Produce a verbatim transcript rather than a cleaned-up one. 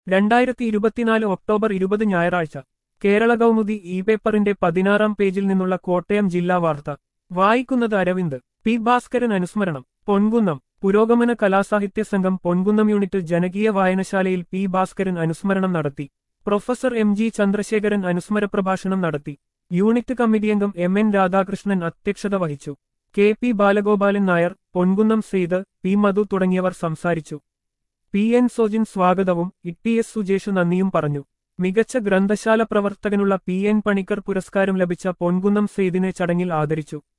രണ്ടായിരത്തി ഇരുപത്തിനാല് ഒക്ടോബർ ഇരുപത് ഞായറാഴ്ച കേരള കൗമുദി ഇ പേപ്പറിന്റെ പതിനാറാം പേജിൽ നിന്നുള്ള കോട്ടയം ജില്ലാ വാർത്ത വായിക്കുന്നത് അരവിന്ദ്. പി ഭാസ്കരൻ അനുസ്മരണം. പൊൻകുന്നം പുരോഗമന കലാസാഹിത്യ സംഘം പൊൻകുന്നം യൂണിറ്റ് ജനകീയ വായനശാലയിൽ പി ഭാസ്കരൻ അനുസ്മരണം നടത്തി. പ്രൊഫസർ എം ജി ചന്ദ്രശേഖരൻ അനുസ്മര പ്രഭാഷണം നടത്തി. യൂണിറ്റ് കമ്മിറ്റിയംഗം എം എൻ രാധാകൃഷ്ണൻ അധ്യക്ഷത വഹിച്ചു. K P Balagopalan Nair, Ponkunnam Saith, P Madhu തുടങ്ങിയവർ സംസാരിച്ചു. പി എൻ സോജിൻ സ്വാഗതവും ഇ ടി എസ് സുജേഷ് നന്ദിയും പറഞ്ഞു. മികച്ച ഗ്രന്ഥശാല പ്രവർത്തകനുള്ള പി എൻ പണിക്കർ പുരസ്കാരം ലഭിച്ച പൊൻകുന്നം സെയ്തിനെ ചടങ്ങിൽ ആദരിച്ചു.